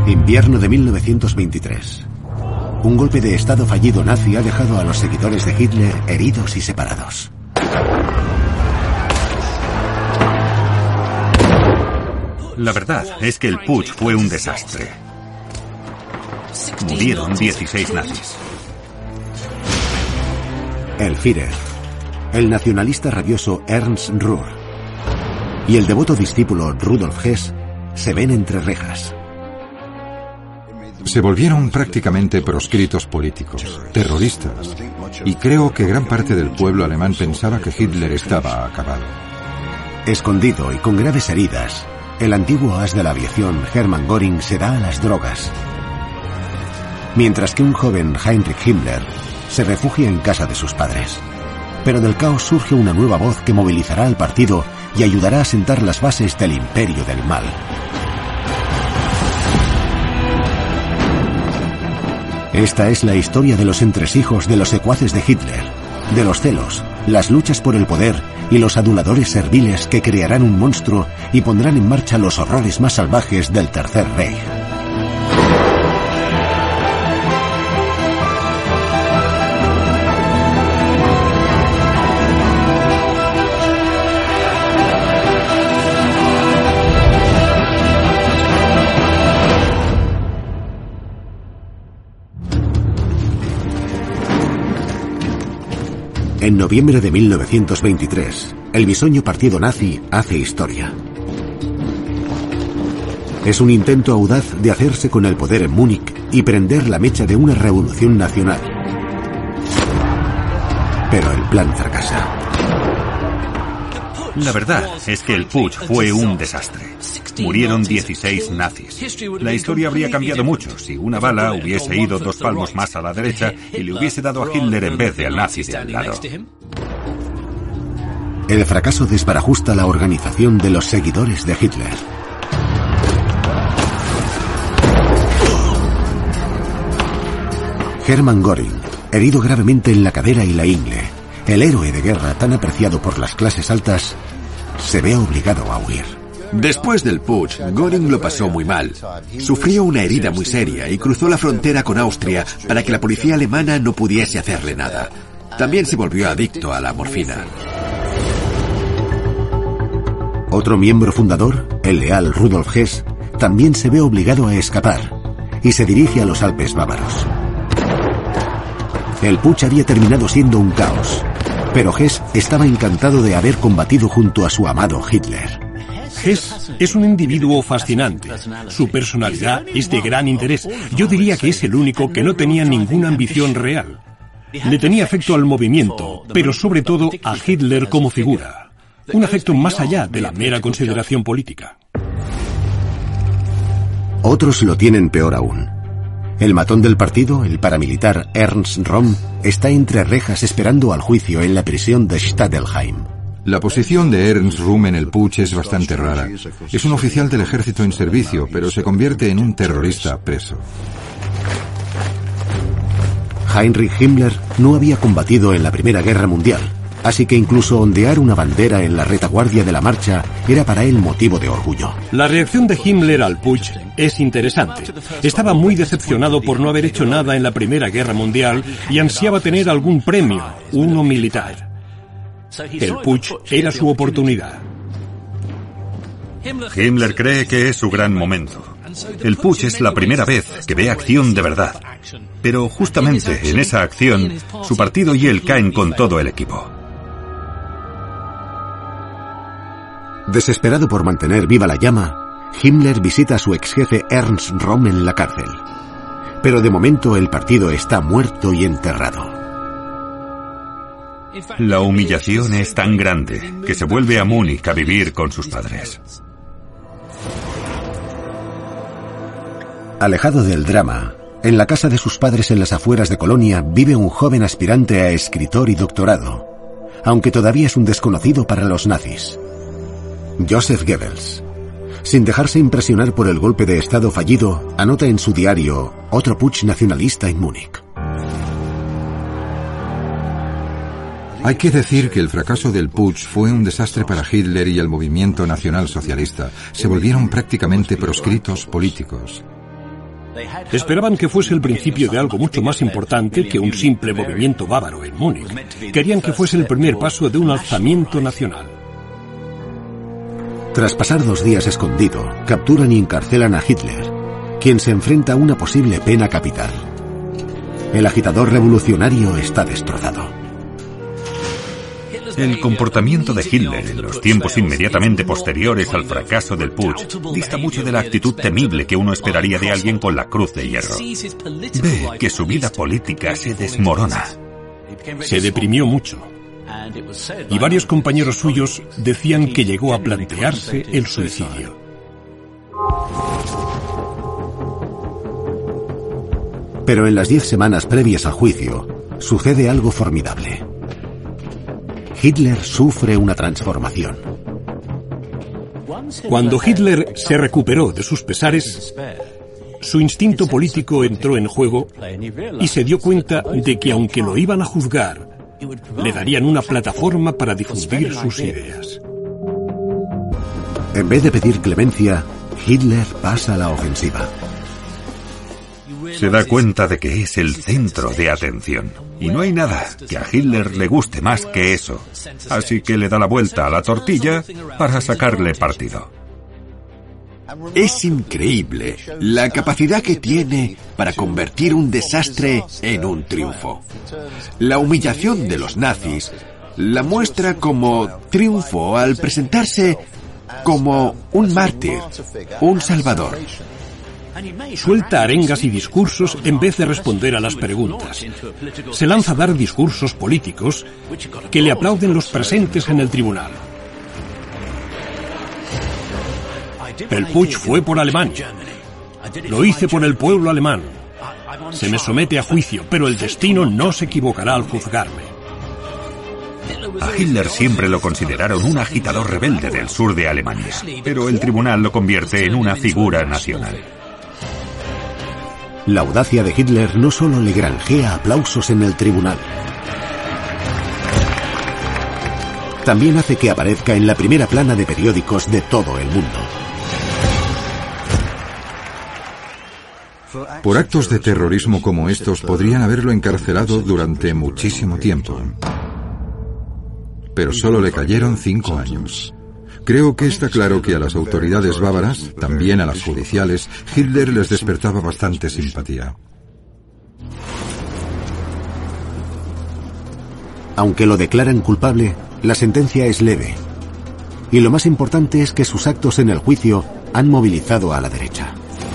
Invierno de 1923. Un golpe de estado fallido nazi ha dejado a los seguidores de Hitler heridos y separados. La verdad es que el putsch fue un desastre. Murieron 16 nazis. El Führer, el nacionalista rabioso Ernst Röhr y el devoto discípulo Rudolf Hess se ven entre rejas. Se volvieron prácticamente proscritos políticos, terroristas, y creo que gran parte del pueblo alemán pensaba que Hitler estaba acabado. Escondido y con graves heridas, el antiguo as de la aviación Hermann Göring se da a las drogas, mientras que un joven Heinrich Himmler se refugia en casa de sus padres. Pero del caos surge una nueva voz que movilizará al partido y ayudará a sentar las bases del imperio del mal. Esta es la historia de los entresijos de los secuaces de Hitler, de los celos, las luchas por el poder y los aduladores serviles que crearán un monstruo y pondrán en marcha los horrores más salvajes del Tercer Reich. En noviembre de 1923, el bisoño partido nazi hace historia. Es un intento audaz de hacerse con el poder en Múnich y prender la mecha de una revolución nacional. Pero el plan fracasa. La verdad es que el putsch fue un desastre. Murieron 16 nazis. La historia habría cambiado mucho si una bala hubiese ido 2 palmos más a la derecha y le hubiese dado a Hitler en vez de al nazi de al lado. El fracaso desbarajusta la organización de los seguidores de Hitler. Hermann Göring, herido gravemente en la cadera y la ingle, el héroe de guerra tan apreciado por las clases altas, se ve obligado a huir. Después del putsch, Göring lo pasó muy mal. Sufrió una herida muy seria y cruzó la frontera con Austria para que la policía alemana no pudiese hacerle nada. También se volvió adicto a la morfina. Otro miembro fundador, el leal Rudolf Hess, también se ve obligado a escapar y se dirige a los Alpes bávaros. El putsch había terminado siendo un caos, pero Hess estaba encantado de haber combatido junto a su amado Hitler. Hess es un individuo fascinante. Su personalidad es de gran interés. Yo diría que es el único que no tenía ninguna ambición real. Le tenía afecto al movimiento, pero sobre todo a Hitler como figura. Un afecto más allá de la mera consideración política. Otros lo tienen peor aún. El matón del partido, el paramilitar Ernst Röhm, está entre rejas esperando al juicio en la prisión de Stadelheim. La posición de Ernst Röhm en el putsch es bastante rara. Es un oficial del ejército en servicio, pero se convierte en un terrorista preso. Heinrich Himmler no había combatido en la Primera Guerra Mundial, así que incluso ondear una bandera en la retaguardia de la marcha era para él motivo de orgullo. La reacción de Himmler al putsch es interesante. Estaba muy decepcionado por no haber hecho nada en la Primera Guerra Mundial y ansiaba tener algún premio, uno militar. El putsch era su oportunidad. Himmler cree que es su gran momento. El putsch es la primera vez que ve acción de verdad. Pero justamente en esa acción, su partido y él caen con todo el equipo. Desesperado por mantener viva la llama, Himmler visita a su exjefe Ernst Röhm en la cárcel. Pero de momento el partido está muerto y enterrado. La humillación es tan grande que se vuelve a Múnich a vivir con sus padres. Alejado del drama, en la casa de sus padres en las afueras de Colonia vive un joven aspirante a escritor y doctorado, aunque todavía es un desconocido para los nazis. Joseph Goebbels, sin dejarse impresionar por el golpe de estado fallido, anota en su diario otro putsch nacionalista en Múnich. Hay que decir que el fracaso del putsch fue un desastre para Hitler y el movimiento nacional socialista. Se volvieron prácticamente proscritos políticos. Esperaban que fuese el principio de algo mucho más importante que un simple movimiento bávaro en Múnich. Querían que fuese el primer paso de un alzamiento nacional. Tras pasar 2 días escondido, capturan y encarcelan a Hitler, quien se enfrenta a una posible pena capital. El agitador revolucionario está destrozado. El comportamiento de Hitler en los tiempos inmediatamente posteriores al fracaso del putsch dista mucho de la actitud temible que uno esperaría de alguien con la cruz de hierro. Ve que su vida política se desmorona. Se deprimió mucho. Y varios compañeros suyos decían que llegó a plantearse el suicidio. Pero en las 10 semanas previas al juicio, sucede algo formidable. Hitler sufre una transformación. Cuando Hitler se recuperó de sus pesares, su instinto político entró en juego y se dio cuenta de que aunque lo iban a juzgar, le darían una plataforma para difundir sus ideas. En vez de pedir clemencia, Hitler pasa a la ofensiva. Se da cuenta de que es el centro de atención. Y no hay nada que a Hitler le guste más que eso. Así que le da la vuelta a la tortilla para sacarle partido. Es increíble la capacidad que tiene para convertir un desastre en un triunfo. La humillación de los nazis la muestra como triunfo al presentarse como un mártir, un salvador. Suelta arengas y discursos en vez de responder a las preguntas. Se lanza a dar discursos políticos que le aplauden los presentes en el tribunal. El putsch fue por Alemania. Lo hice por el pueblo alemán. Se me somete a juicio, pero el destino no se equivocará al juzgarme. A Hitler siempre lo consideraron un agitador rebelde del sur de Alemania, pero el tribunal lo convierte en una figura nacional. La audacia de Hitler no solo le granjea aplausos en el tribunal, también hace que aparezca en la primera plana de periódicos de todo el mundo. Por actos de terrorismo como estos podrían haberlo encarcelado durante muchísimo tiempo. Pero solo le cayeron 5 años. Creo que está claro que a las autoridades bávaras, también a las judiciales, Hitler les despertaba bastante simpatía. Aunque lo declaran culpable, la sentencia es leve. Y lo más importante es que sus actos en el juicio han movilizado a la derecha.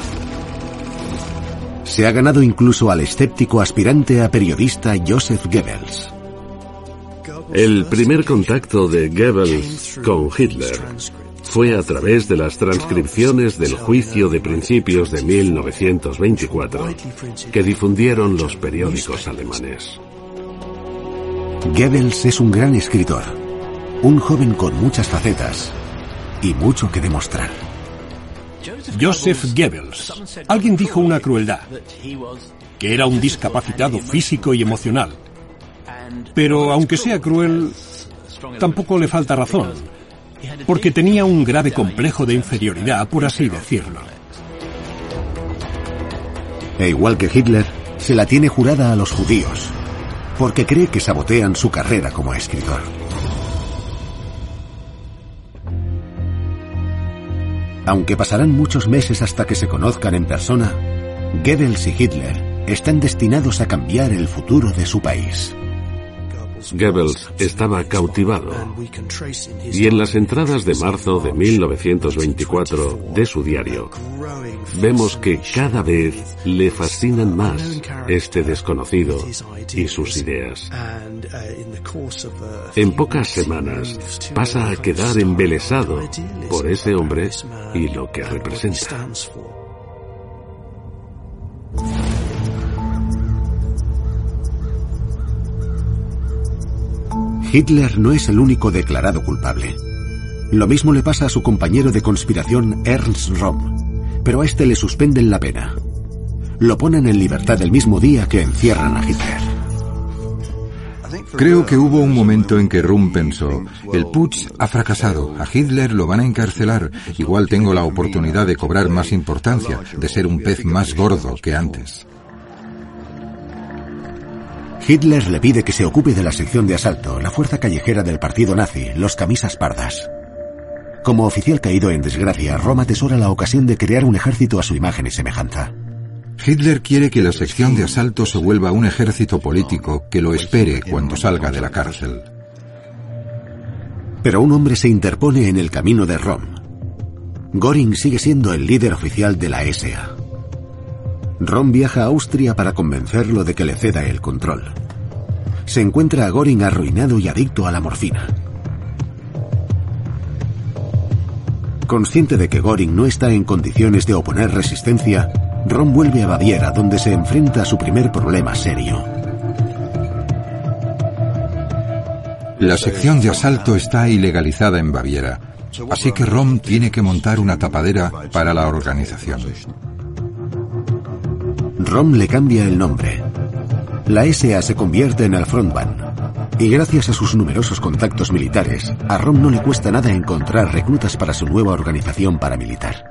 Se ha ganado incluso al escéptico aspirante a periodista Joseph Goebbels. El primer contacto de Goebbels con Hitler fue a través de las transcripciones del juicio de principios de 1924 que difundieron los periódicos alemanes. Goebbels es un gran escritor, un joven con muchas facetas y mucho que demostrar. Joseph Goebbels. Alguien dijo una crueldad, que era un discapacitado físico y emocional. Pero aunque sea cruel, tampoco le falta razón, porque tenía un grave complejo de inferioridad, por así decirlo. E igual que Hitler, se la tiene jurada a los judíos, porque cree que sabotean su carrera como escritor. Aunque pasarán muchos meses hasta que se conozcan en persona, Goebbels y Hitler están destinados a cambiar el futuro de su país. Goebbels estaba cautivado, y en las entradas de marzo de 1924 de su diario, vemos que cada vez le fascinan más este desconocido y sus ideas. En pocas semanas pasa a quedar embelesado por ese hombre y lo que representa. Hitler no es el único declarado culpable. Lo mismo le pasa a su compañero de conspiración Ernst Röhm, pero a este le suspenden la pena. Lo ponen en libertad el mismo día que encierran a Hitler. Creo que hubo un momento en que Röhm pensó, el putsch ha fracasado, a Hitler lo van a encarcelar, igual tengo la oportunidad de cobrar más importancia, de ser un pez más gordo que antes. Hitler le pide que se ocupe de la sección de asalto, la fuerza callejera del partido nazi, los camisas pardas. Como oficial caído en desgracia, Röhm atesora la ocasión de crear un ejército a su imagen y semejanza. Hitler quiere que la sección de asalto se vuelva un ejército político que lo espere cuando salga de la cárcel. Pero un hombre se interpone en el camino de Röhm. Göring sigue siendo el líder oficial de la SA. Röhm viaja a Austria para convencerlo de que le ceda el control. Se encuentra a Göring arruinado y adicto a la morfina. Consciente de que Göring no está en condiciones de oponer resistencia, Röhm vuelve a Baviera, donde se enfrenta a su primer problema serio. La sección de asalto está ilegalizada en Baviera, así que Röhm tiene que montar una tapadera para la organización. Röhm le cambia el nombre. La SA se convierte en el Frontbahn. Y gracias a sus numerosos contactos militares, a Röhm no le cuesta nada encontrar reclutas para su nueva organización paramilitar.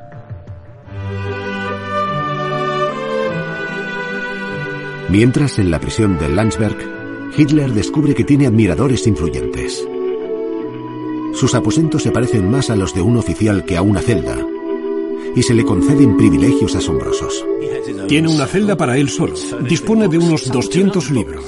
Mientras, en la prisión de Landsberg, Hitler descubre que tiene admiradores influyentes. Sus aposentos se parecen más a los de un oficial que a una celda, y se le conceden privilegios asombrosos. Tiene una celda para él solo. Dispone de unos 200 libros.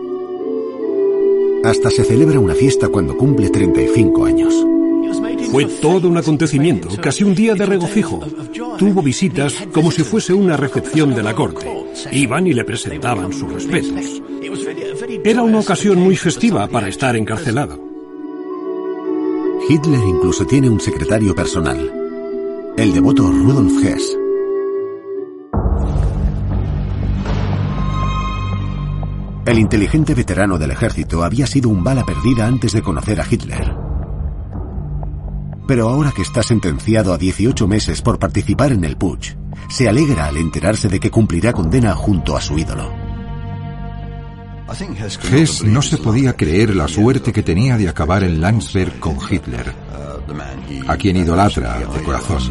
Hasta se celebra una fiesta cuando cumple 35 años. Fue todo un acontecimiento, casi un día de regocijo. Tuvo visitas como si fuese una recepción de la corte. Iban y le presentaban sus respetos. Era una ocasión muy festiva para estar encarcelado. Hitler incluso tiene un secretario personal, el devoto Rudolf Hess. El inteligente veterano del ejército había sido un bala perdida antes de conocer a Hitler. Pero ahora que está sentenciado a 18 meses por participar en el putsch, se alegra al enterarse de que cumplirá condena junto a su ídolo. Hess no se podía creer la suerte que tenía de acabar en Landsberg con Hitler, a quien idolatra de corazón.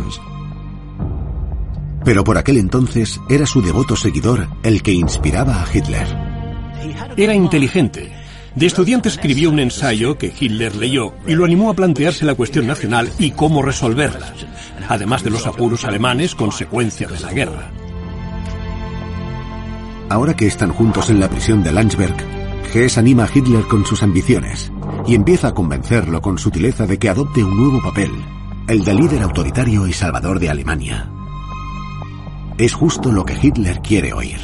Pero por aquel entonces era su devoto seguidor el que inspiraba a Hitler. Era inteligente. De estudiante escribió un ensayo que Hitler leyó y lo animó a plantearse la cuestión nacional y cómo resolverla, además de los apuros alemanes consecuencia de la guerra. Ahora que están juntos en la prisión de Landsberg, Hess anima a Hitler con sus ambiciones y empieza a convencerlo con sutileza de que adopte un nuevo papel, el de líder autoritario y salvador de Alemania. Es justo lo que Hitler quiere oír.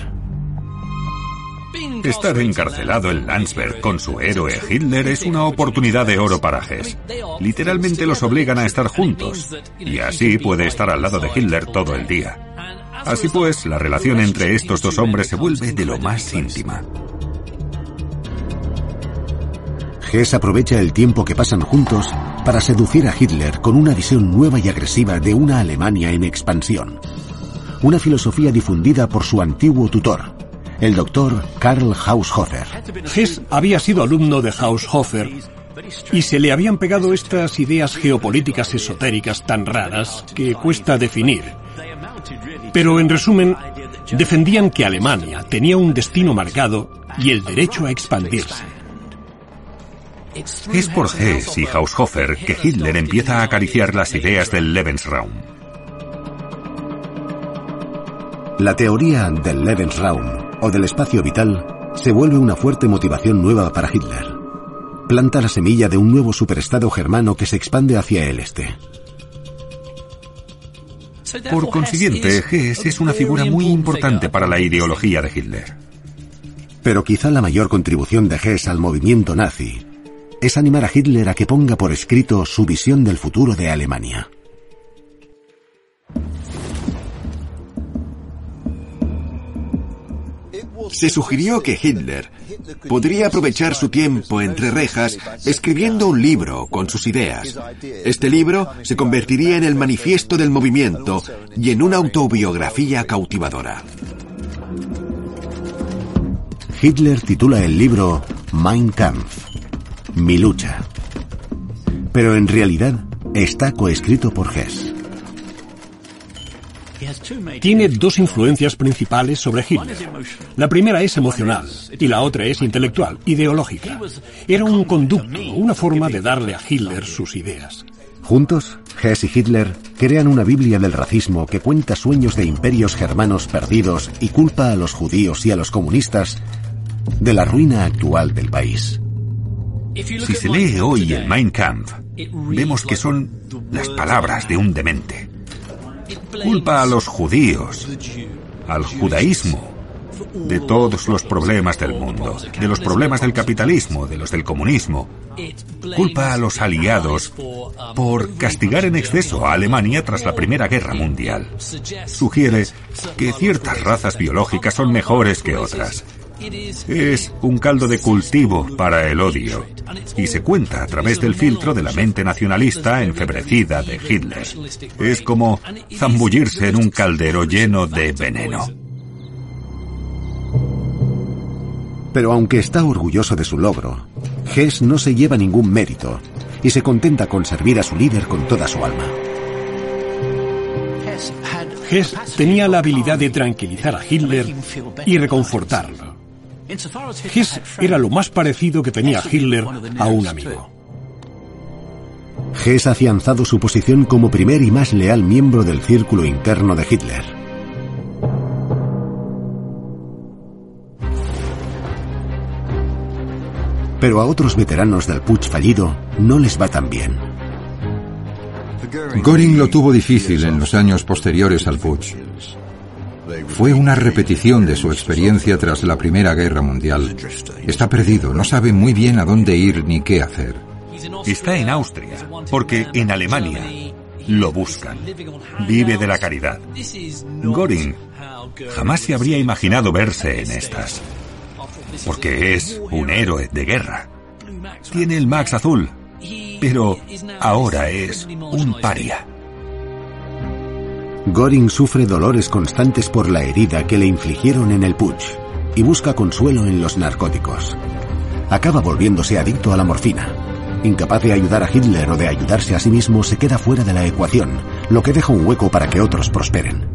Estar encarcelado en Landsberg con su héroe Hitler es una oportunidad de oro para Hess. Literalmente los obligan a estar juntos, y así puede estar al lado de Hitler todo el día. Así pues, la relación entre estos dos hombres se vuelve de lo más íntima. Hess aprovecha el tiempo que pasan juntos para seducir a Hitler con una visión nueva y agresiva de una Alemania en expansión. Una filosofía difundida por su antiguo tutor, el doctor Karl Haushofer. Hess había sido alumno de Haushofer y se le habían pegado estas ideas geopolíticas esotéricas tan raras que cuesta definir. Pero en resumen, defendían que Alemania tenía un destino marcado y el derecho a expandirse. Es por Hess y Haushofer que Hitler empieza a acariciar las ideas del Lebensraum. La teoría del Lebensraum, o del espacio vital, se vuelve una fuerte motivación nueva para Hitler. Planta la semilla de un nuevo superestado germano que se expande hacia el este. Por consiguiente, Hess es una figura muy importante para la ideología de Hitler. Pero quizá la mayor contribución de Hess al movimiento nazi es animar a Hitler a que ponga por escrito su visión del futuro de Alemania. Se sugirió que Hitler podría aprovechar su tiempo entre rejas escribiendo un libro con sus ideas. Este libro se convertiría en el manifiesto del movimiento y en una autobiografía cautivadora. Hitler titula el libro Mein Kampf, Mi lucha. Pero en realidad está coescrito por Hess. Tiene dos influencias principales sobre Hitler. La primera es emocional y la otra es intelectual, ideológica. Era un conducto, una forma de darle a Hitler sus ideas. Juntos, Hess y Hitler crean una Biblia del racismo que cuenta sueños de imperios germanos perdidos y culpa a los judíos y a los comunistas de la ruina actual del país. Si se lee hoy el Mein Kampf, vemos que son las palabras de un demente. Culpa a los judíos, al judaísmo, de todos los problemas del mundo, de los problemas del capitalismo, de los del comunismo. Culpa a los aliados por castigar en exceso a Alemania tras la Primera Guerra Mundial. Sugiere que ciertas razas biológicas son mejores que otras. Es un caldo de cultivo para el odio y se cuenta a través del filtro de la mente nacionalista enfebrecida de Hitler. Es como zambullirse en un caldero lleno de veneno. Pero aunque está orgulloso de su logro, Hess no se lleva ningún mérito y se contenta con servir a su líder con toda su alma. Hess tenía la habilidad de tranquilizar a Hitler y reconfortarlo. Hess era lo más parecido que tenía Hitler a un amigo. Hess ha afianzado su posición como primer y más leal miembro del círculo interno de Hitler. Pero a otros veteranos del putsch fallido no les va tan bien. Göring lo tuvo difícil en los años posteriores al putsch. Fue una repetición de su experiencia tras la Primera Guerra Mundial. Está perdido, no sabe muy bien a dónde ir ni qué hacer. Está en Austria, porque en Alemania lo buscan. Vive de la caridad. Göring jamás se habría imaginado verse en estas, porque es un héroe de guerra. Tiene el Max azul, pero ahora es un paria. Göring sufre dolores constantes por la herida que le infligieron en el putsch y busca consuelo en los narcóticos. Acaba volviéndose adicto a la morfina. Incapaz de ayudar a Hitler o de ayudarse a sí mismo, se queda fuera de la ecuación, lo que deja un hueco para que otros prosperen.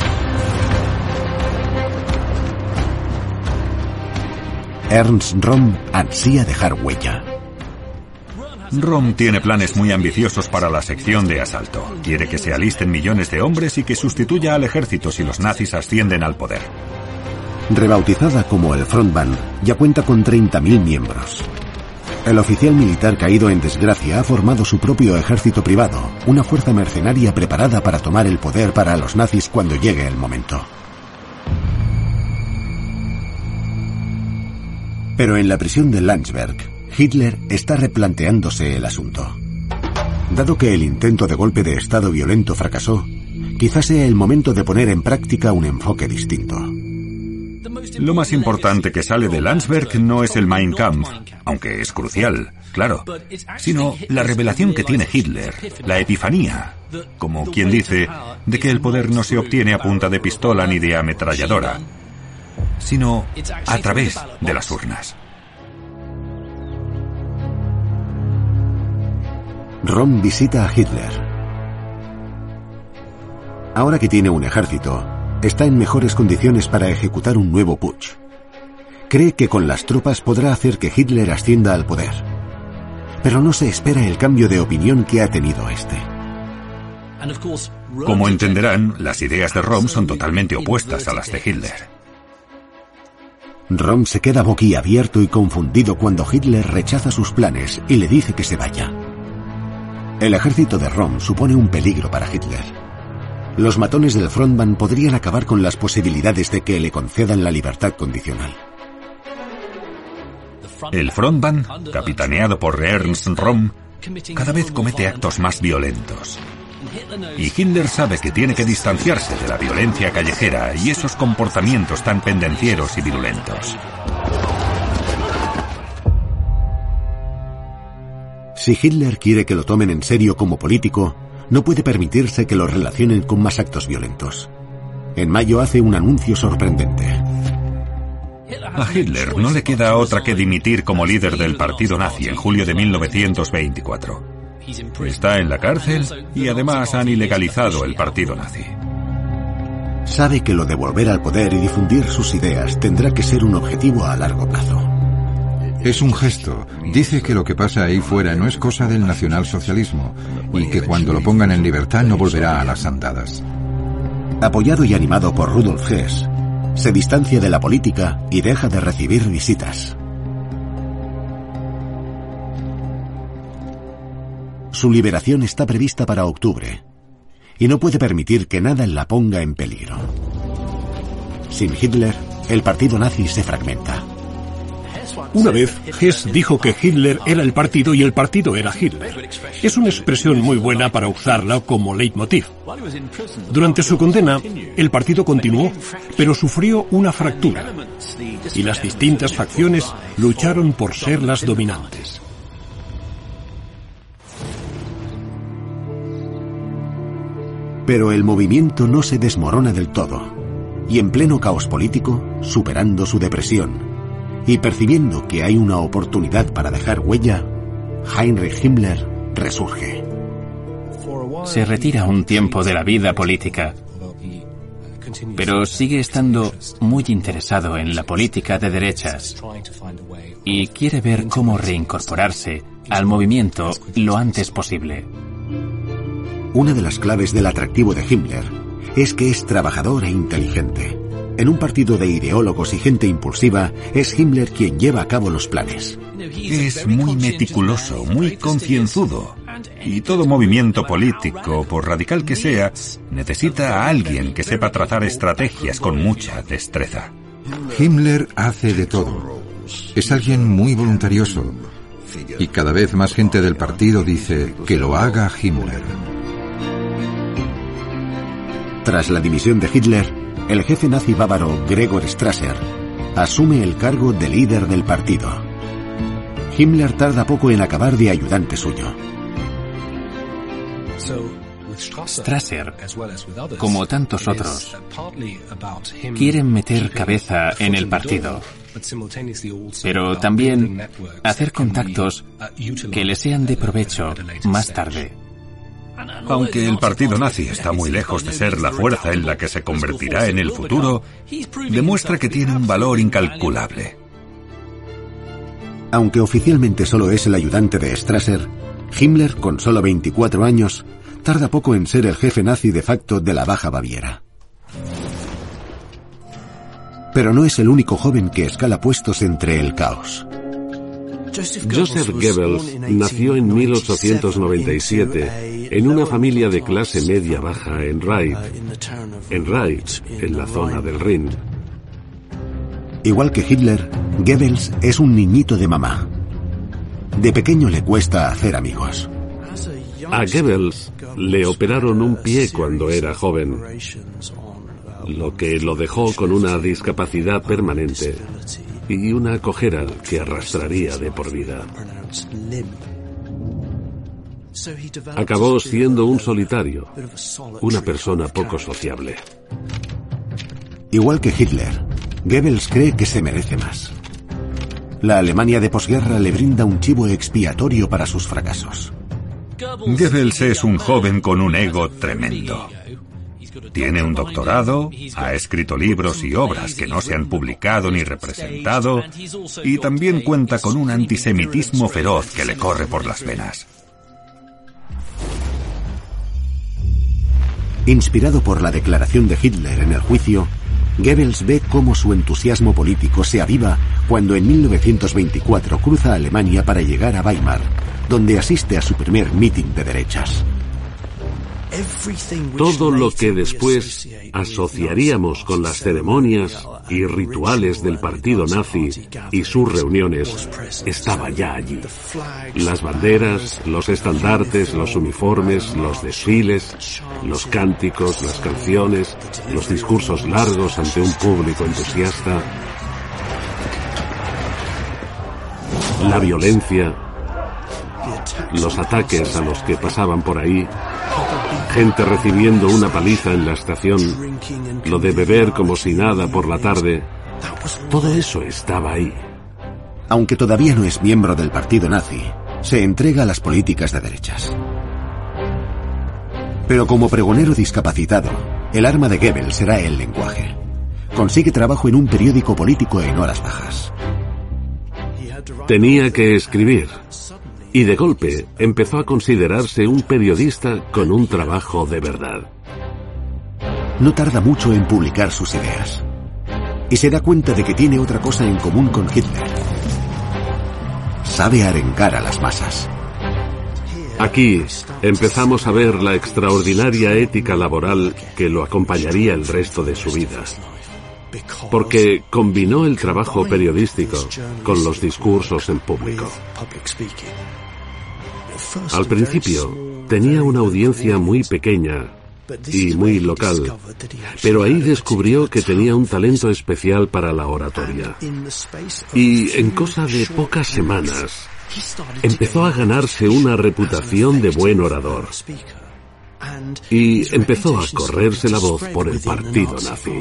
Ernst Röhm ansía dejar huella. Röhm tiene planes muy ambiciosos para la sección de asalto. Quiere que se alisten millones de hombres y que sustituya al ejército si los nazis ascienden al poder. Rebautizada como el Frontband, ya cuenta con 30.000 miembros. El oficial militar caído en desgracia ha formado su propio ejército privado, una fuerza mercenaria preparada para tomar el poder para los nazis cuando llegue el momento. Pero en la prisión de Landsberg, Hitler está replanteándose el asunto. Dado que el intento de golpe de estado violento fracasó, quizás sea el momento de poner en práctica un enfoque distinto. Lo más importante que sale de Landsberg no es el Mein Kampf, aunque es crucial, claro, sino la revelación que tiene Hitler, la epifanía, como quien dice, de que el poder no se obtiene a punta de pistola ni de ametralladora, sino a través de las urnas. Röhm visita a Hitler. Ahora que tiene un ejército, está en mejores condiciones para ejecutar un nuevo putsch. Cree que con las tropas podrá hacer que Hitler ascienda al poder. Pero no se espera el cambio de opinión que ha tenido este. Como entenderán, las ideas de Röhm son totalmente opuestas a las de Hitler. Röhm se queda boquiabierto y confundido cuando Hitler rechaza sus planes y le dice que se vaya. El ejército de Röhm supone un peligro para Hitler. Los matones del Frontband podrían acabar con las posibilidades de que le concedan la libertad condicional. El Frontband, capitaneado por Ernst Röhm, cada vez comete actos más violentos. Y Hitler sabe que tiene que distanciarse de la violencia callejera y esos comportamientos tan pendencieros y virulentos. Si Hitler quiere que lo tomen en serio como político, no puede permitirse que lo relacionen con más actos violentos. En mayo hace un anuncio sorprendente. A Hitler no le queda otra que dimitir como líder del partido nazi en julio de 1924. Está en la cárcel y además han ilegalizado el partido nazi. Sabe que lo de volver al poder y difundir sus ideas tendrá que ser un objetivo a largo plazo. Es un gesto. Dice que lo que pasa ahí fuera no es cosa del nacionalsocialismo y que cuando lo pongan en libertad no volverá a las andadas. Apoyado y animado por Rudolf Hess, se distancia de la política y deja de recibir visitas. Su liberación está prevista para octubre y no puede permitir que nada la ponga en peligro. Sin Hitler, el partido nazi se fragmenta. Una vez, Hess dijo que Hitler era el partido y el partido era Hitler. Es una expresión muy buena para usarla como leitmotiv. Durante su condena, el partido continuó, pero sufrió una fractura, y las distintas facciones lucharon por ser las dominantes. Pero el movimiento no se desmorona del todo, y en pleno caos político, superando su depresión y percibiendo que hay una oportunidad para dejar huella, Heinrich Himmler resurge. Se retira un tiempo de la vida política, pero sigue estando muy interesado en la política de derechas y quiere ver cómo reincorporarse al movimiento lo antes posible. Una de las claves del atractivo de Himmler es que es trabajador e inteligente. En un partido de ideólogos y gente impulsiva, es Himmler quien lleva a cabo los planes. Es muy meticuloso, muy concienzudo. Y todo movimiento político, por radical que sea, necesita a alguien que sepa trazar estrategias con mucha destreza. Himmler hace de todo. Es alguien muy voluntarioso. Y cada vez más gente del partido dice que lo haga Himmler. Tras la dimisión de Hitler, el jefe nazi bávaro Gregor Strasser asume el cargo de líder del partido. Himmler tarda poco en acabar de ayudante suyo. Strasser, como tantos otros, quieren meter cabeza en el partido, pero también hacer contactos que le sean de provecho más tarde. Aunque el partido nazi está muy lejos de ser la fuerza en la que se convertirá en el futuro, demuestra que tiene un valor incalculable. Aunque oficialmente solo es el ayudante de Strasser, Himmler, con solo 24 años, tarda poco en ser el jefe nazi de facto de la Baja Baviera. Pero no es el único joven que escala puestos entre el caos. Joseph Goebbels nació en 1897 en una familia de clase media-baja en Reith, en la zona del Rin. Igual que Hitler, Goebbels es un niñito de mamá. De pequeño le cuesta hacer amigos. A Goebbels le operaron un pie cuando era joven, lo que lo dejó con una discapacidad permanente y una cojera que arrastraría de por vida. Acabó siendo un solitario, una persona poco sociable. Igual que Hitler, Goebbels cree que se merece más. La Alemania de posguerra le brinda un chivo expiatorio para sus fracasos. Goebbels es un joven con un ego tremendo. Tiene un doctorado, ha escrito libros y obras que no se han publicado ni representado, y también cuenta con un antisemitismo feroz que le corre por las venas. Inspirado por la declaración de Hitler en el juicio, Goebbels ve cómo su entusiasmo político se aviva cuando en 1924 cruza Alemania para llegar a Weimar, donde asiste a su primer mitin de derechas. Todo lo que después asociaríamos con las ceremonias y rituales del partido nazi y sus reuniones estaba ya allí. Las banderas, los estandartes, los uniformes, los desfiles, los cánticos, las canciones, los discursos largos ante un público entusiasta, la violencia, los ataques a los que pasaban por ahí, gente recibiendo una paliza en la estación, lo de beber como si nada por la tarde, Todo eso estaba ahí. Aunque todavía no es miembro del partido nazi, se entrega a las políticas de derechas. Pero como pregonero discapacitado, el arma de Goebbels será el lenguaje. Consigue trabajo en un periódico político en horas bajas. Tenía que escribir. Y de golpe empezó a considerarse un periodista con un trabajo de verdad. No tarda mucho en publicar sus ideas. Y se da cuenta de que tiene otra cosa en común con Hitler. Sabe arengar a las masas. Aquí empezamos a ver la extraordinaria ética laboral que lo acompañaría el resto de su vida. Porque combinó el trabajo periodístico con los discursos en público. Al principio tenía una audiencia muy pequeña y muy local, pero ahí descubrió que tenía un talento especial para la oratoria. Y en cosa de pocas semanas empezó a ganarse una reputación de buen orador. Y empezó a correrse la voz por el partido nazi.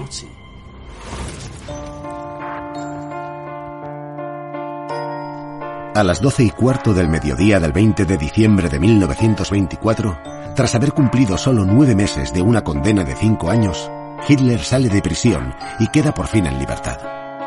A las 12:15 del mediodía del 20 de diciembre de 1924, tras haber cumplido solo 9 meses de una condena de 5 años, Hitler sale de prisión y queda por fin en libertad.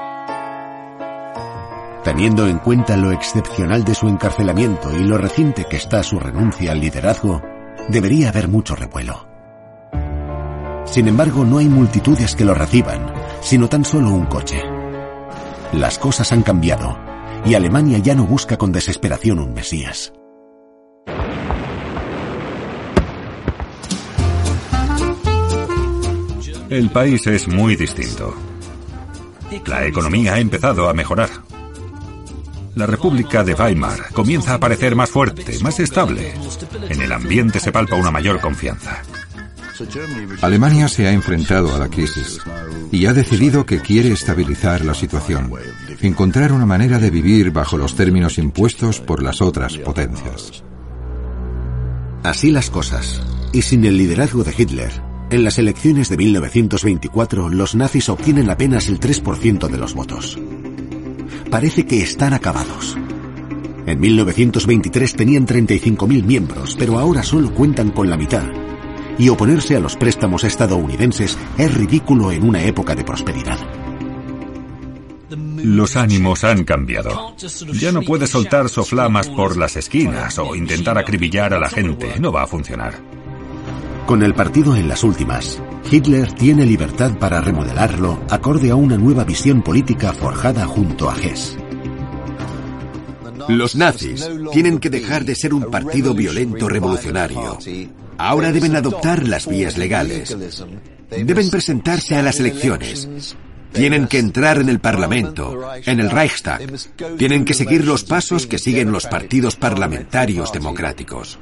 Teniendo en cuenta lo excepcional de su encarcelamiento y lo reciente que está su renuncia al liderazgo, debería haber mucho revuelo. Sin embargo, no hay multitudes que lo reciban, sino tan solo un coche. Las cosas han cambiado, y Alemania ya no busca con desesperación un Mesías. El país es muy distinto. La economía ha empezado a mejorar. La República de Weimar comienza a parecer más fuerte, más estable. En el ambiente se palpa una mayor confianza. Alemania se ha enfrentado a la crisis y ha decidido que quiere estabilizar la situación, encontrar una manera de vivir bajo los términos impuestos por las otras potencias. Así las cosas, y sin el liderazgo de Hitler, en las elecciones de 1924 los nazis obtienen apenas el 3% de los votos. Parece que están acabados. En 1923 tenían 35.000 miembros, pero ahora solo cuentan con la mitad. Y oponerse a los préstamos estadounidenses es ridículo en una época de prosperidad. Los ánimos han cambiado. Ya no puedes soltar soflamas por las esquinas o intentar acribillar a la gente. No va a funcionar. Con el partido en las últimas, Hitler tiene libertad para remodelarlo acorde a una nueva visión política forjada junto a Hess. Los nazis tienen que dejar de ser un partido violento revolucionario. Ahora deben adoptar las vías legales. Deben presentarse a las elecciones. Tienen que entrar en el Parlamento, en el Reichstag. Tienen que seguir los pasos que siguen los partidos parlamentarios democráticos.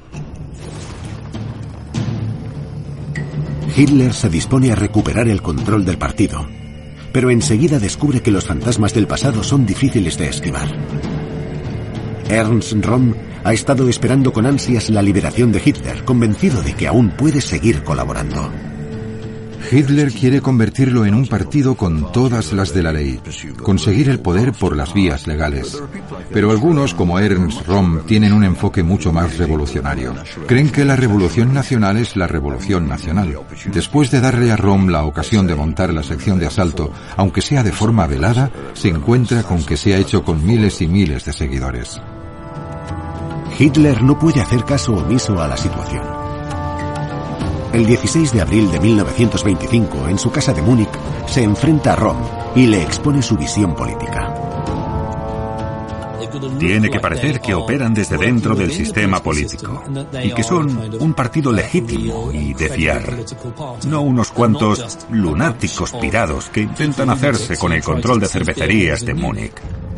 Hitler se dispone a recuperar el control del partido, pero enseguida descubre que los fantasmas del pasado son difíciles de esquivar. Ernst Röhm ha estado esperando con ansias la liberación de Hitler, convencido de que aún puede seguir colaborando. Hitler quiere convertirlo en un partido con todas las de la ley, conseguir el poder por las vías legales. Pero algunos, como Ernst Röhm, tienen un enfoque mucho más revolucionario. Creen que la revolución nacional es la revolución nacional. Después de darle a Röhm la ocasión de montar la sección de asalto, aunque sea de forma velada, se encuentra con que se ha hecho con miles y miles de seguidores. Hitler no puede hacer caso omiso a la situación. El 16 de abril de 1925, en su casa de Múnich, se enfrenta a Röhm y le expone su visión política. Tiene que parecer que operan desde dentro del sistema político y que son un partido legítimo y de fiar, no unos cuantos lunáticos pirados que intentan hacerse con el control de cervecerías de Múnich.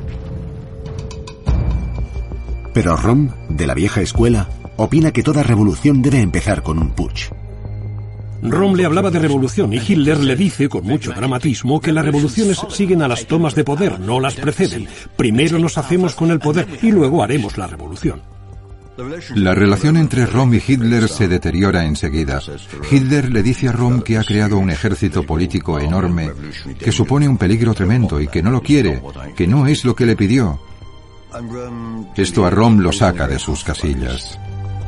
Pero Röhm, de la vieja escuela, opina que toda revolución debe empezar con un putsch. Röhm le hablaba de revolución y Hitler le dice con mucho dramatismo que las revoluciones siguen a las tomas de poder, no las preceden. Primero nos hacemos con el poder y luego haremos la revolución. La relación entre Röhm y Hitler se deteriora enseguida. Hitler le dice a Röhm que ha creado un ejército político enorme, que supone un peligro tremendo y que no lo quiere, que no es lo que le pidió. Esto a Röhm lo saca de sus casillas.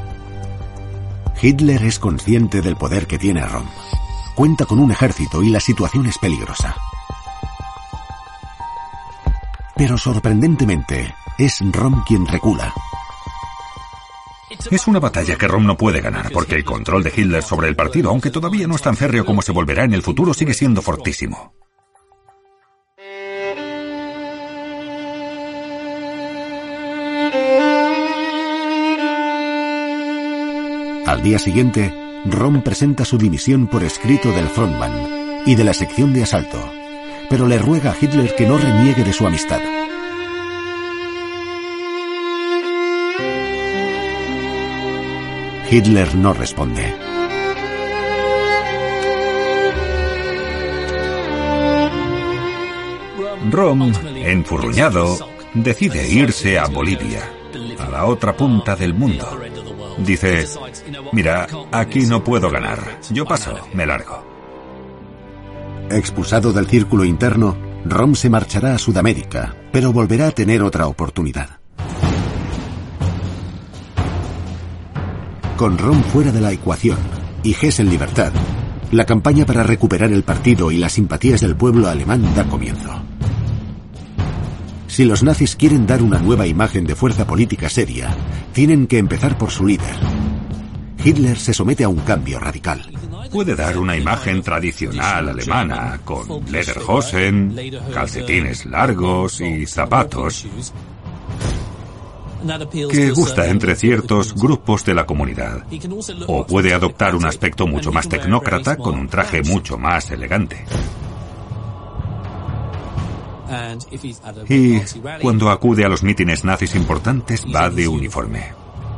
Hitler es consciente del poder que tiene Röhm. Cuenta con un ejército y la situación es peligrosa. Pero sorprendentemente, es Röhm quien recula. Es una batalla que Röhm no puede ganar, porque el control de Hitler sobre el partido, aunque todavía no es tan férreo como se volverá en el futuro, sigue siendo fortísimo. Al día siguiente, Röhm presenta su dimisión por escrito del Frontmann y de la sección de asalto, pero le ruega a Hitler que no reniegue de su amistad. Hitler no responde. Röhm, enfurruñado, decide irse a Bolivia, a la otra punta del mundo. Dice, mira, aquí no puedo ganar, yo paso, me largo. Expulsado del círculo interno, Röhm se marchará a Sudamérica, pero volverá a tener otra oportunidad. Con Röhm fuera de la ecuación y Hess en libertad, la campaña para recuperar el partido y las simpatías del pueblo alemán da comienzo. Si los nazis quieren dar una nueva imagen de fuerza política seria, tienen que empezar por su líder. Hitler se somete a un cambio radical. Puede dar una imagen tradicional alemana, con lederhosen, calcetines largos y zapatos, que gusta entre ciertos grupos de la comunidad. O puede adoptar un aspecto mucho más tecnócrata con un traje mucho más elegante. Y cuando acude a los mítines nazis importantes va de uniforme.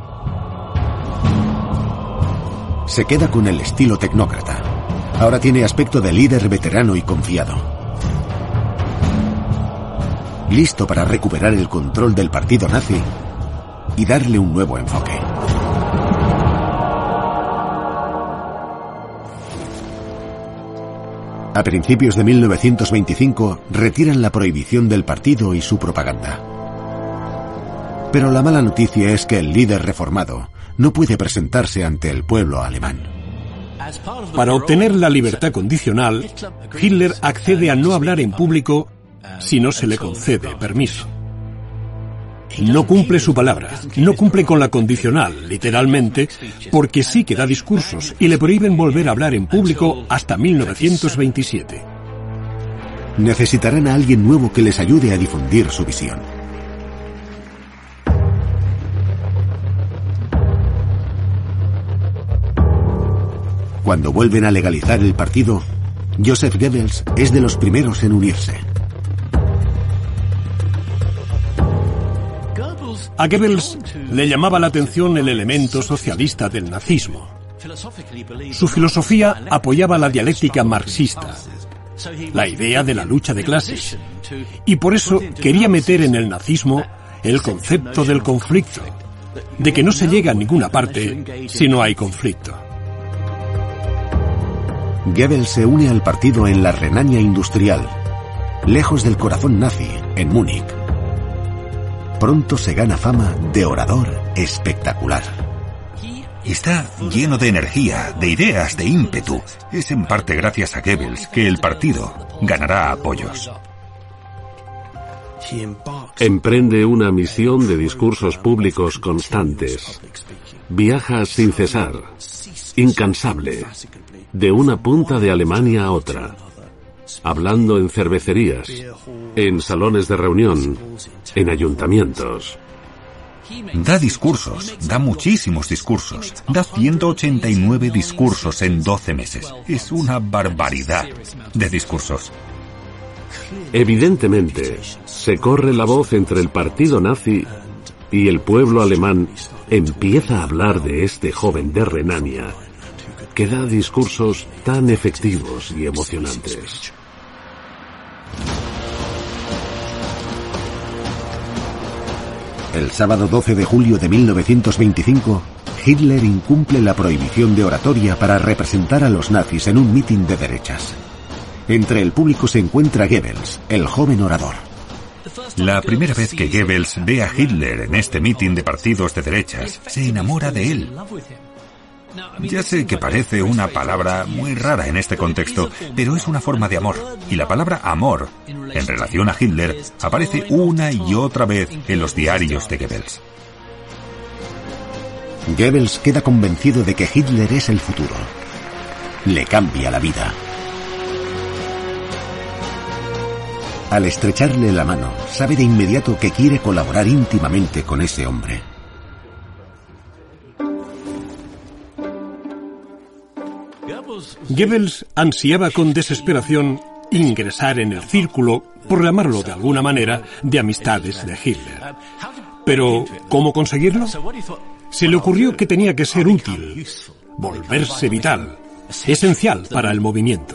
Se queda con el estilo tecnócrata. Ahora tiene aspecto de líder veterano y confiado. Listo para recuperar el control del partido nazi y darle un nuevo enfoque. A principios de 1925 retiran la prohibición del partido y su propaganda. Pero la mala noticia es que el líder reformado no puede presentarse ante el pueblo alemán. Para obtener la libertad condicional, Hitler accede a no hablar en público si no se le concede permiso. No cumple su palabra, no cumple con la condicional, literalmente, porque sí que da discursos y le prohíben volver a hablar en público hasta 1927. Necesitarán a alguien nuevo que les ayude a difundir su visión. Cuando vuelven a legalizar el partido, Joseph Goebbels es de los primeros en unirse. A Goebbels le llamaba la atención el elemento socialista del nazismo. Su filosofía apoyaba la dialéctica marxista, la idea de la lucha de clases, y por eso quería meter en el nazismo el concepto del conflicto, de que no se llega a ninguna parte si no hay conflicto. Goebbels se une al partido en la Renania industrial, lejos del corazón nazi, en Múnich. Pronto se gana fama de orador espectacular. Está lleno de energía, de ideas, de ímpetu. Es en parte gracias a Goebbels que el partido ganará apoyos. Emprende una misión de discursos públicos constantes. Viaja sin cesar, incansable, de una punta de Alemania a otra, hablando en cervecerías, en salones de reunión, en ayuntamientos. Da discursos, da muchísimos discursos. Da 189 discursos en 12 meses. Es una barbaridad de discursos. Evidentemente, se corre la voz entre el partido nazi y el pueblo alemán empieza a hablar de este joven de Renania, que da discursos tan efectivos y emocionantes. El sábado 12 de julio de 1925, Hitler incumple la prohibición de oratoria para representar a los nazis en un mitin de derechas. Entre el público se encuentra Goebbels, el joven orador. La primera vez que Goebbels ve a Hitler en este mitin de partidos de derechas, se enamora de él. Ya sé que parece una palabra muy rara en este contexto, pero es una forma de amor. Y la palabra amor, en relación a Hitler, aparece una y otra vez en los diarios de Goebbels. Goebbels queda convencido de que Hitler es el futuro. Le cambia la vida. Al estrecharle la mano, sabe de inmediato que quiere colaborar íntimamente con ese hombre. Goebbels ansiaba con desesperación ingresar en el círculo, por llamarlo de alguna manera, de amistades de Hitler. Pero, ¿cómo conseguirlo? Se le ocurrió que tenía que ser útil, volverse vital, esencial para el movimiento.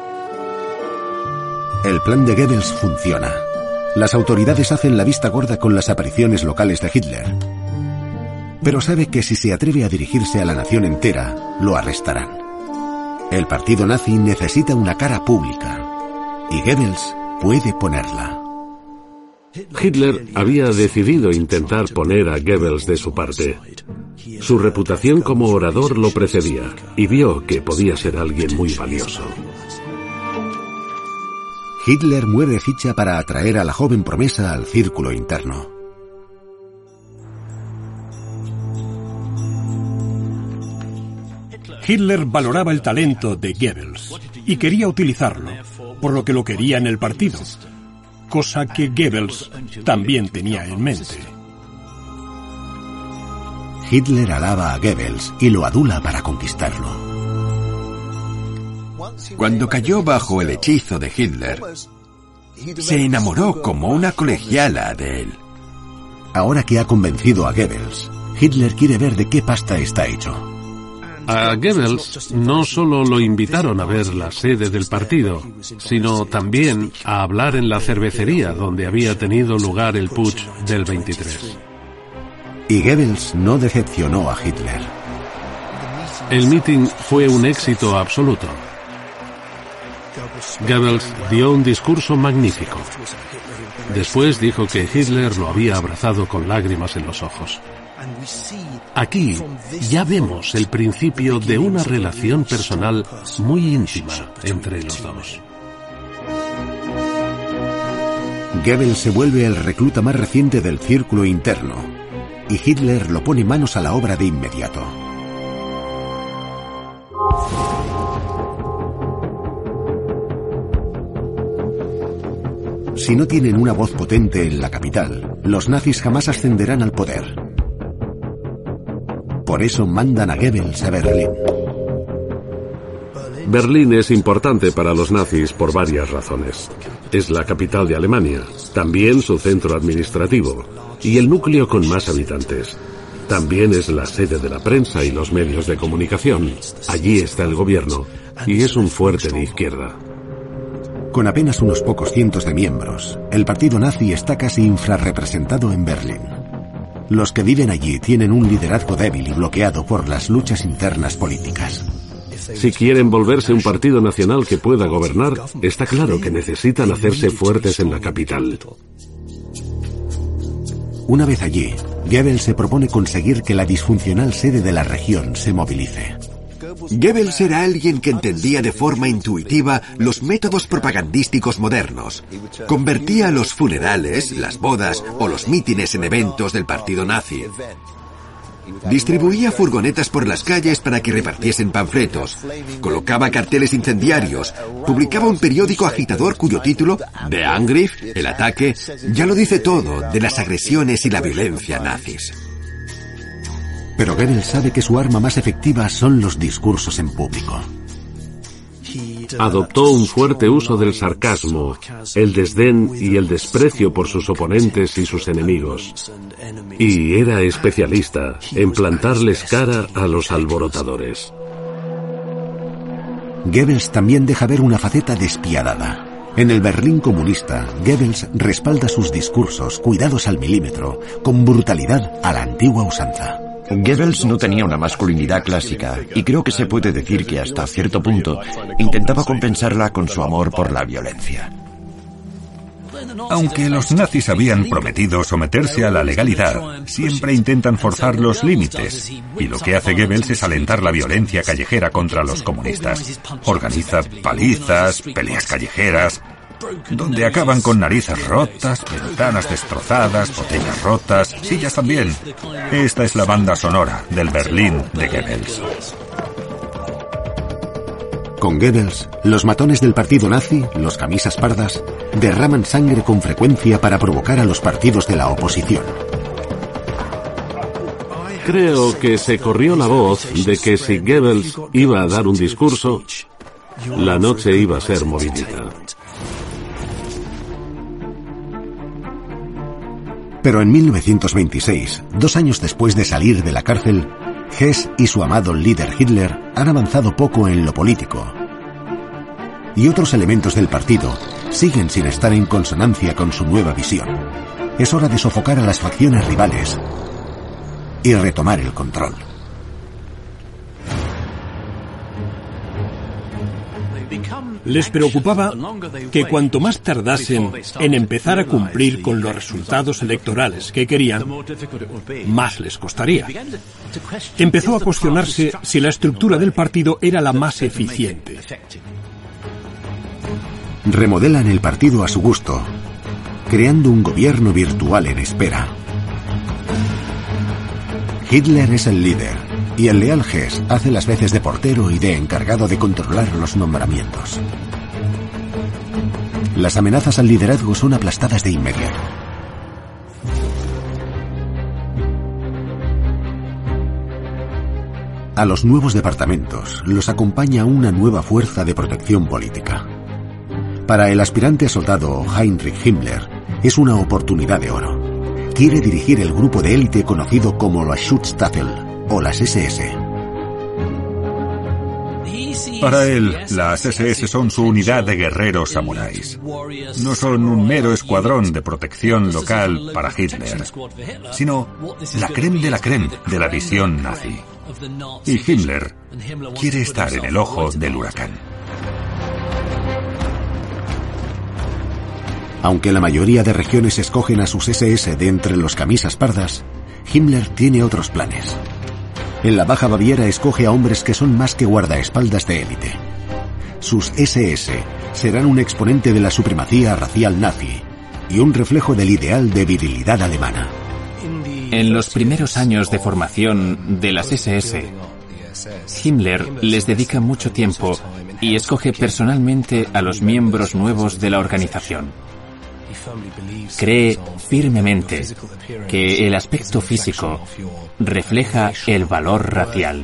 El plan de Goebbels funciona. Las autoridades hacen la vista gorda con las apariciones locales de Hitler. Pero sabe que si se atreve a dirigirse a la nación entera, lo arrestarán. El partido nazi necesita una cara pública, y Goebbels puede ponerla. Hitler había decidido intentar poner a Goebbels de su parte. Su reputación como orador lo precedía, y vio que podía ser alguien muy valioso. Hitler mueve ficha para atraer a la joven promesa al círculo interno. Hitler valoraba el talento de Goebbels y quería utilizarlo, por lo que lo quería en el partido, cosa que Goebbels también tenía en mente. Hitler alaba a Goebbels y lo adula para conquistarlo. Cuando cayó bajo el hechizo de Hitler, se enamoró como una colegiala de él. Ahora que ha convencido a Goebbels, Hitler quiere ver de qué pasta está hecho. A Goebbels no solo lo invitaron a ver la sede del partido, sino también a hablar en la cervecería donde había tenido lugar el putsch del 23. Y Goebbels no decepcionó a Hitler. El mitin fue un éxito absoluto. Goebbels dio un discurso magnífico. Después dijo que Hitler lo había abrazado con lágrimas en los ojos. Aquí ya vemos el principio de una relación personal muy íntima entre los dos. Goebbels se vuelve el recluta más reciente del círculo interno, y Hitler lo pone manos a la obra de inmediato. Si no tienen una voz potente en la capital, los nazis jamás ascenderán al poder. Por eso mandan a Goebbels a Berlín. Berlín es importante para los nazis por varias razones. Es la capital de Alemania, también su centro administrativo, y el núcleo con más habitantes. También es la sede de la prensa y los medios de comunicación. Allí está el gobierno, y es un fuerte de izquierda. Con apenas unos pocos cientos de miembros, el partido nazi está casi infrarrepresentado en Berlín. Los que viven allí tienen un liderazgo débil y bloqueado por las luchas internas políticas. Si quieren volverse un partido nacional que pueda gobernar, está claro que necesitan hacerse fuertes en la capital. Una vez allí, Goebbels se propone conseguir que la disfuncional sede de la región se movilice. Goebbels era alguien que entendía de forma intuitiva los métodos propagandísticos modernos. Convertía los funerales, las bodas o los mítines en eventos del partido nazi. Distribuía furgonetas por las calles para que repartiesen panfletos. Colocaba carteles incendiarios. Publicaba un periódico agitador cuyo título, Der Angriff, el ataque, ya lo dice todo de las agresiones y la violencia nazis. Pero Goebbels sabe que su arma más efectiva son los discursos en público. Adoptó un fuerte uso del sarcasmo, el desdén y el desprecio por sus oponentes y sus enemigos. Y era especialista en plantarles cara a los alborotadores. Goebbels también deja ver una faceta despiadada. En el Berlín comunista, Goebbels respalda sus discursos, cuidados al milímetro, con brutalidad a la antigua usanza. Goebbels no tenía una masculinidad clásica, y creo que se puede decir que hasta cierto punto intentaba compensarla con su amor por la violencia. Aunque los nazis habían prometido someterse a la legalidad, siempre intentan forzar los límites, y lo que hace Goebbels es alentar la violencia callejera contra los comunistas. Organiza palizas, peleas callejeras, donde acaban con narices rotas, ventanas destrozadas, botellas rotas, sillas también. Esta es la banda sonora del Berlín de Goebbels. Con Goebbels, los matones del partido nazi, los camisas pardas, derraman sangre con frecuencia para provocar a los partidos de la oposición. Creo que se corrió la voz de que si Goebbels iba a dar un discurso, la noche iba a ser movidita. Pero en 1926, 2 años después de salir de la cárcel, Hess y su amado líder Hitler han avanzado poco en lo político. Y otros elementos del partido siguen sin estar en consonancia con su nueva visión. Es hora de sofocar a las facciones rivales y retomar el control. Les preocupaba que cuanto más tardasen en empezar a cumplir con los resultados electorales que querían, más les costaría. Empezó a cuestionarse si la estructura del partido era la más eficiente. Remodelan el partido a su gusto, creando un gobierno virtual en espera. Hitler es el líder, y el leal Hess hace las veces de portero y de encargado de controlar los nombramientos. Las amenazas al liderazgo son aplastadas de inmediato. A los nuevos departamentos los acompaña una nueva fuerza de protección política. Para el aspirante a soldado Heinrich Himmler es una oportunidad de oro. Quiere dirigir el grupo de élite conocido como la Schutzstaffel o las SS. Para él, las SS son su unidad de guerreros samuráis. No son un mero escuadrón de protección local para Hitler, sino la crème de la crème de la visión nazi. Y Himmler quiere estar en el ojo del huracán. Aunque la mayoría de regiones escogen a sus SS de entre los camisas pardas, Himmler tiene otros planes. En la Baja Baviera escoge a hombres que son más que guardaespaldas de élite. Sus SS serán un exponente de la supremacía racial nazi y un reflejo del ideal de virilidad alemana. En los primeros años de formación de las SS, Himmler les dedica mucho tiempo y escoge personalmente a los miembros nuevos de la organización. Cree firmemente que el aspecto físico refleja el valor racial.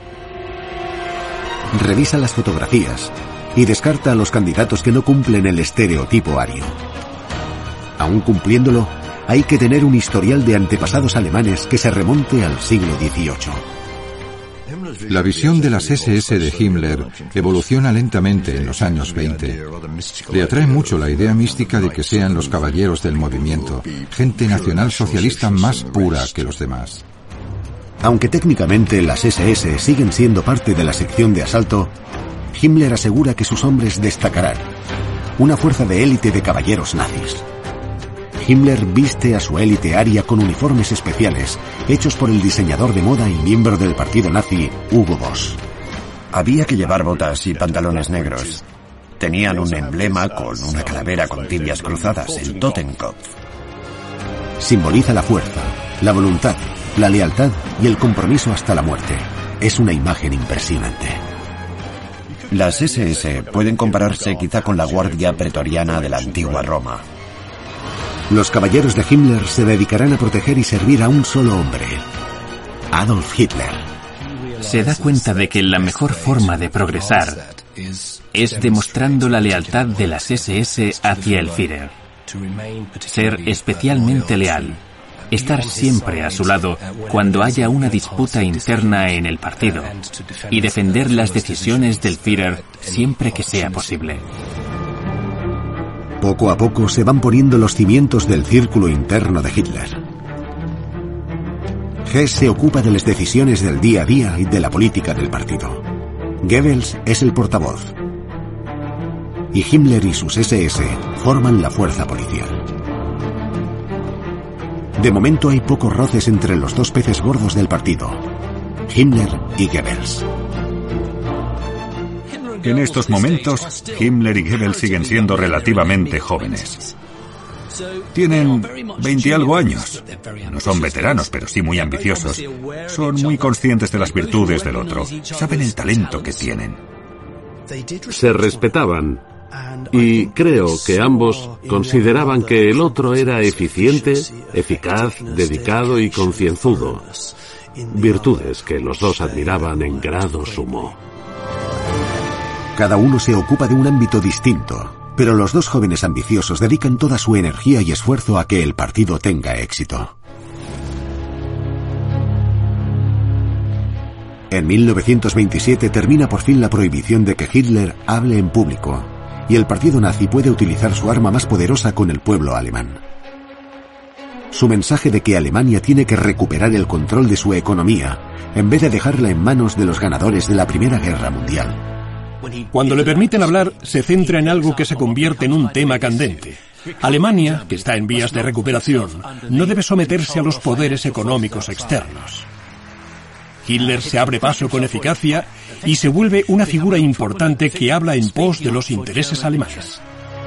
Revisa las fotografías y descarta a los candidatos que no cumplen el estereotipo ario. Aún cumpliéndolo, hay que tener un historial de antepasados alemanes que se remonte al siglo XVIII. La visión de las SS de Himmler evoluciona lentamente en los años 20. Le atrae mucho la idea mística de que sean los caballeros del movimiento, gente nacionalsocialista más pura que los demás. Aunque técnicamente las SS siguen siendo parte de la sección de asalto, Himmler asegura que sus hombres destacarán, una fuerza de élite de caballeros nazis. Himmler viste a su élite aria con uniformes especiales, hechos por el diseñador de moda y miembro del partido nazi, Hugo Boss. Había que llevar botas y pantalones negros. Tenían un emblema con una calavera con tibias cruzadas, el Totenkopf. Simboliza la fuerza, la voluntad, la lealtad y el compromiso hasta la muerte. Es una imagen impresionante. Las SS pueden compararse quizá con la guardia pretoriana de la antigua Roma. Los caballeros de Himmler se dedicarán a proteger y servir a un solo hombre, Adolf Hitler. Se da cuenta de que la mejor forma de progresar es demostrando la lealtad de las SS hacia el Führer. Ser especialmente leal, estar siempre a su lado cuando haya una disputa interna en el partido y defender las decisiones del Führer siempre que sea posible. Poco a poco se van poniendo los cimientos del círculo interno de Hitler. Hess se ocupa de las decisiones del día a día y de la política del partido. Goebbels es el portavoz. Y Himmler y sus SS forman la fuerza policial. De momento hay pocos roces entre los dos peces gordos del partido, Himmler y Goebbels. En estos momentos, Himmler y Goebbels siguen siendo relativamente jóvenes. Tienen 20 y algo años. No son veteranos, pero sí muy ambiciosos. Son muy conscientes de las virtudes del otro. Saben el talento que tienen. Se respetaban y creo que ambos consideraban que el otro era eficiente, eficaz, dedicado y concienzudo. Virtudes que los dos admiraban en grado sumo. Cada uno se ocupa de un ámbito distinto, pero los dos jóvenes ambiciosos dedican toda su energía y esfuerzo a que el partido tenga éxito. En 1927 termina por fin la prohibición de que Hitler hable en público, y el partido nazi puede utilizar su arma más poderosa con el pueblo alemán. Su mensaje de que Alemania tiene que recuperar el control de su economía, en vez de dejarla en manos de los ganadores de la Primera Guerra Mundial. Cuando le permiten hablar, se centra en algo que se convierte en un tema candente. Alemania, que está en vías de recuperación, no debe someterse a los poderes económicos externos. Hitler se abre paso con eficacia y se vuelve una figura importante que habla en pos de los intereses alemanes.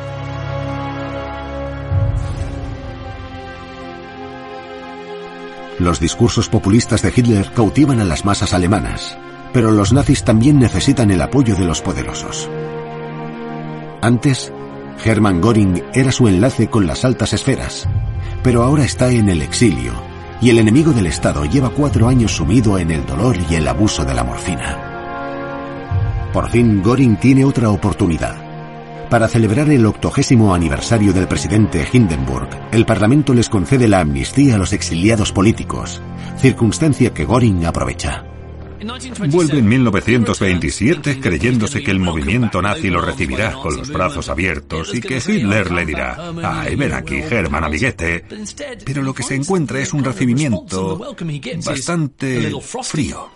Los discursos populistas de Hitler cautivan a las masas alemanas, pero los nazis también necesitan el apoyo de los poderosos. Antes, Hermann Göring era su enlace con las altas esferas, pero ahora está en el exilio, y el enemigo del Estado lleva 4 años sumido en el dolor y el abuso de la morfina. Por fin, Göring tiene otra oportunidad. Para celebrar el 80º aniversario del presidente Hindenburg, el Parlamento les concede la amnistía a los exiliados políticos, circunstancia que Göring aprovecha. Vuelve en 1927 creyéndose que el movimiento nazi lo recibirá con los brazos abiertos y que Hitler le dirá: «Ay, ven aquí, Hermann, amiguete». Pero lo que se encuentra es un recibimiento bastante frío.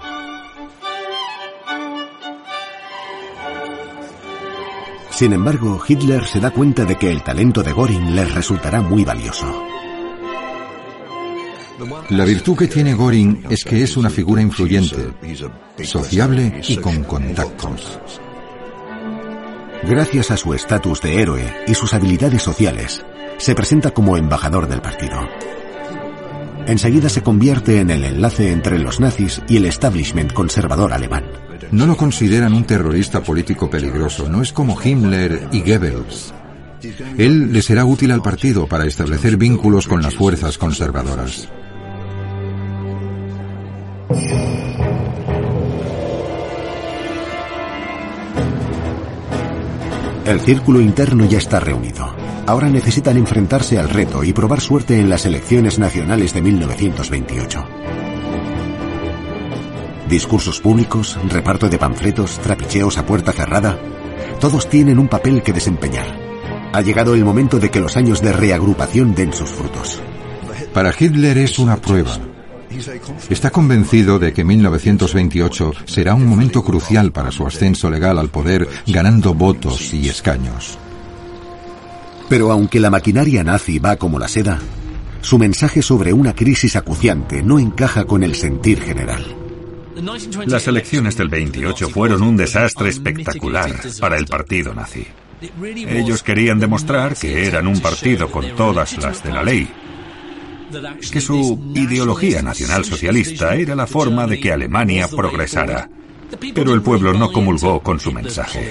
Sin embargo, Hitler se da cuenta de que el talento de Göring les resultará muy valioso. La virtud que tiene Göring es que es una figura influyente, sociable y con contactos. Gracias a su estatus de héroe y sus habilidades sociales, se presenta como embajador del partido. Enseguida se convierte en el enlace entre los nazis y el establishment conservador alemán. No lo consideran un terrorista político peligroso, no es como Himmler y Goebbels. Él le será útil al partido para establecer vínculos con las fuerzas conservadoras. El círculo interno ya está reunido. Ahora necesitan enfrentarse al reto y probar suerte en las elecciones nacionales de 1928. Discursos públicos, reparto de panfletos, trapicheos a puerta cerrada, todos tienen un papel que desempeñar. Ha llegado el momento de que los años de reagrupación den sus frutos. Para Hitler es una prueba. Está convencido de que 1928 será un momento crucial para su ascenso legal al poder, ganando votos y escaños. Pero aunque la maquinaria nazi va como la seda, su mensaje sobre una crisis acuciante no encaja con el sentir general. Las elecciones del 28 fueron un desastre espectacular para el partido nazi. Ellos querían demostrar que eran un partido con todas las de la ley, que su ideología nacionalsocialista era la forma de que Alemania progresara, pero el pueblo no comulgó con su mensaje.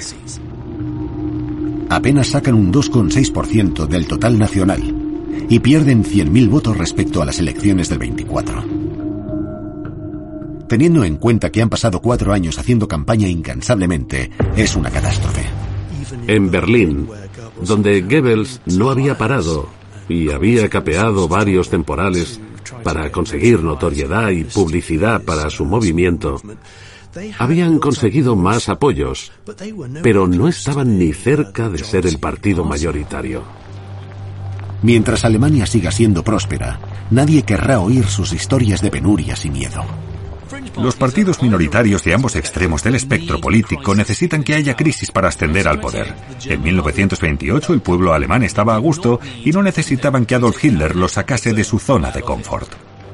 Apenas sacan un 2,6% del total nacional y pierden 100.000 votos respecto a las elecciones del 24. Teniendo en cuenta que han pasado 4 años haciendo campaña incansablemente, es una catástrofe. En Berlín, donde Goebbels no había parado y había capeado varios temporales para conseguir notoriedad y publicidad para su movimiento, Habían conseguido más apoyos, pero no estaban ni cerca de ser el partido mayoritario. Mientras Alemania siga siendo próspera, nadie querrá oír sus historias de penurias y miedo. Los partidos minoritarios de ambos extremos del espectro político necesitan que haya crisis para ascender al poder. En 1928 el pueblo alemán estaba a gusto y no necesitaban que Adolf Hitler los sacase de su zona de confort.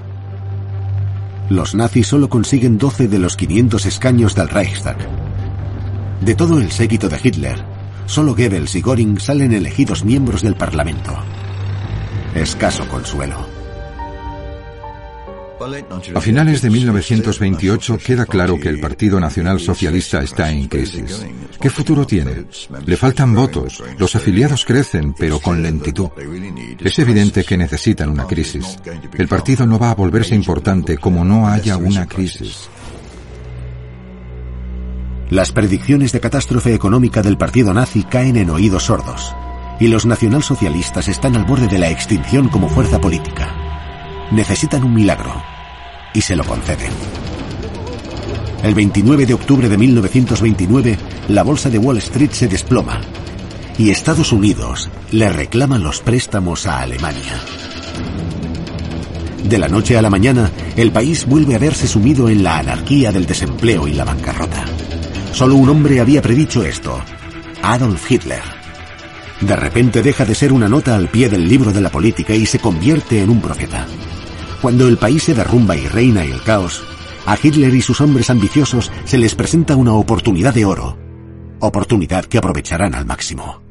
Los nazis solo consiguen 12 de los 500 escaños del Reichstag. De todo el séquito de Hitler, solo Goebbels y Göring salen elegidos miembros del Parlamento. Escaso consuelo. A finales de 1928 queda claro que el Partido Nacional Socialista está en crisis. ¿Qué futuro tiene? Le faltan votos, los afiliados crecen, pero con lentitud. Es evidente que necesitan una crisis. El partido no va a volverse importante como no haya una crisis. Las predicciones de catástrofe económica del partido nazi caen en oídos sordos, y los nacionalsocialistas están al borde de la extinción como fuerza política. Necesitan un milagro, y se lo conceden. El 29 de octubre de 1929, la bolsa de Wall Street se desploma, y Estados Unidos le reclama los préstamos a Alemania. De la noche a la mañana, el país vuelve a verse sumido en la anarquía del desempleo y la bancarrota. Solo un hombre había predicho esto: Adolf Hitler. De repente deja de ser una nota al pie del libro de la política y se convierte en un profeta. Cuando el país se derrumba y reina el caos, a Hitler y sus hombres ambiciosos se les presenta una oportunidad de oro. Oportunidad que aprovecharán al máximo.